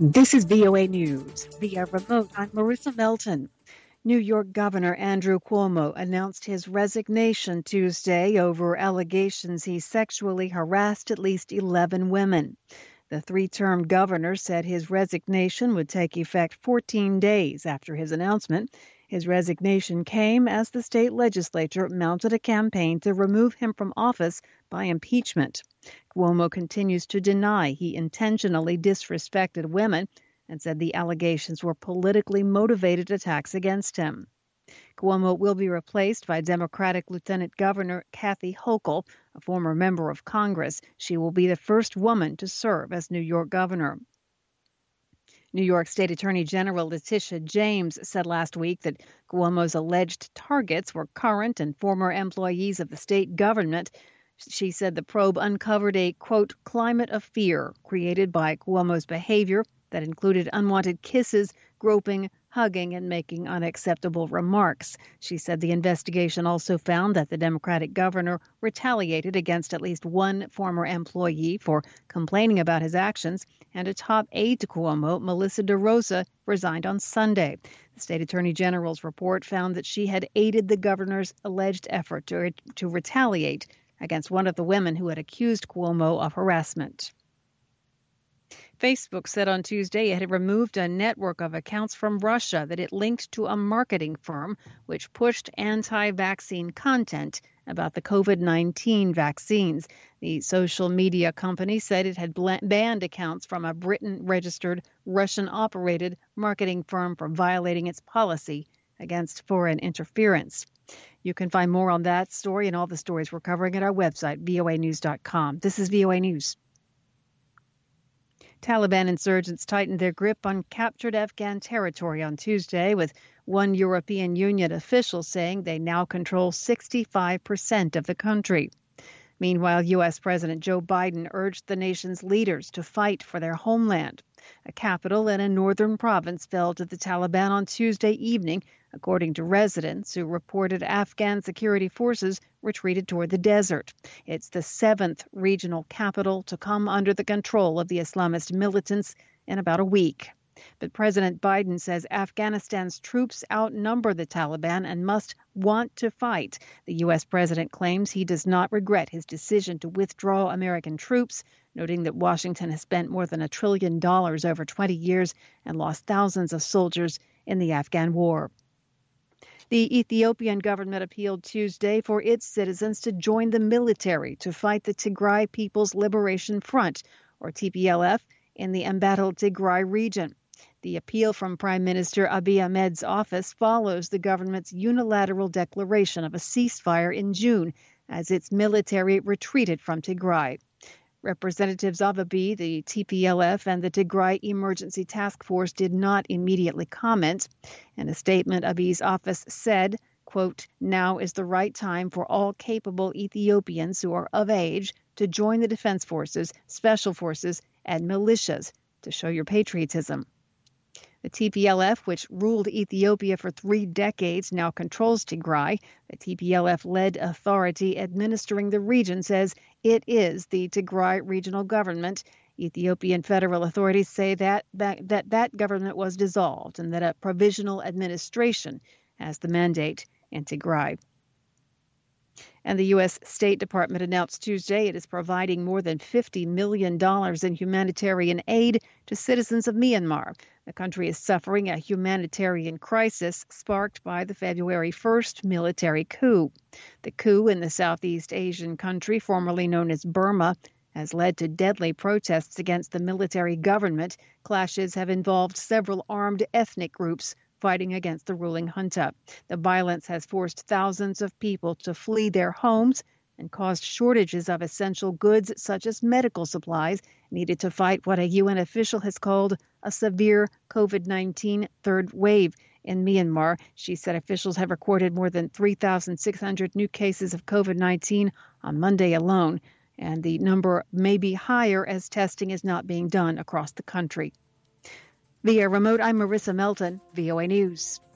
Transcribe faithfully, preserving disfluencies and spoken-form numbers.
This is V O A News. Via remote, I'm Marissa Melton. New York Governor Andrew Cuomo announced his resignation Tuesday over allegations he sexually harassed at least eleven women. The three-term governor said his resignation would take effect fourteen days after his announcement. His resignation came as the state legislature mounted a campaign to remove him from office by impeachment. Cuomo continues to deny he intentionally disrespected women and said the allegations were politically motivated attacks against him. Cuomo will be replaced by Democratic Lieutenant Governor Kathy Hochul, a former member of Congress. She will be the first woman to serve as New York governor. New York State Attorney General Letitia James said last week that Cuomo's alleged targets were current and former employees of the state government. She said the probe uncovered a, quote, climate of fear created by Cuomo's behavior that included unwanted kisses, groping, hugging, and making unacceptable remarks. She said the investigation also found that the Democratic governor retaliated against at least one former employee for complaining about his actions, and a top aide to Cuomo, Melissa DeRosa, resigned on Sunday. The state attorney general's report found that she had aided the governor's alleged effort to, to retaliate against one of the women who had accused Cuomo of harassment. Facebook said on Tuesday it had removed a network of accounts from Russia that it linked to a marketing firm which pushed anti-vaccine content about the COVID nineteen vaccines. The social media company said it had banned accounts from a Britain-registered, Russian-operated marketing firm for violating its policy against foreign interference. You can find more on that story and all the stories we're covering at our website, V O A news dot com. This is V O A News. Taliban insurgents tightened their grip on captured Afghan territory on Tuesday, with one European Union official saying they now control sixty-five percent of the country. Meanwhile, U S. President Joe Biden urged the nation's leaders to fight for their homeland. A capital in a northern province fell to the Taliban on Tuesday evening, according to residents who reported Afghan security forces retreated toward the desert. It's the seventh regional capital to come under the control of the Islamist militants in about a week. But President Biden says Afghanistan's troops outnumber the Taliban and must want to fight. The U S president claims he does not regret his decision to withdraw American troops, noting that Washington has spent more than a trillion dollars over twenty years and lost thousands of soldiers in the Afghan war. The Ethiopian government appealed Tuesday for its citizens to join the military to fight the Tigray People's Liberation Front, or T P L F, in the embattled Tigray region. The appeal from Prime Minister Abiy Ahmed's office follows the government's unilateral declaration of a ceasefire in June as its military retreated from Tigray. Representatives of Abiy, the T P L F, and the Tigray Emergency Task Force did not immediately comment. In a statement, Abiy's office said, quote, now is the right time for all capable Ethiopians who are of age to join the defense forces, special forces, and militias to show your patriotism. The T P L F, which ruled Ethiopia for three decades, now controls Tigray. The T P L F-led authority administering the region says it is the Tigray regional government. Ethiopian federal authorities say that that, that that government was dissolved and that a provisional administration has the mandate in Tigray. And the U S. State Department announced Tuesday it is providing more than fifty million dollars in humanitarian aid to citizens of Myanmar. The country is suffering a humanitarian crisis sparked by the February first military coup. The coup in the Southeast Asian country, formerly known as Burma, has led to deadly protests against the military government. Clashes have involved several armed ethnic groups fighting against the ruling junta. The violence has forced thousands of people to flee their homes and caused shortages of essential goods such as medical supplies needed to fight what a U N official has called a severe COVID nineteen third wave in Myanmar. She said officials have recorded more than three thousand six hundred new cases of COVID nineteen on Monday alone, and the number may be higher as testing is not being done across the country. Via remote, I'm Marissa Melton, V O A News.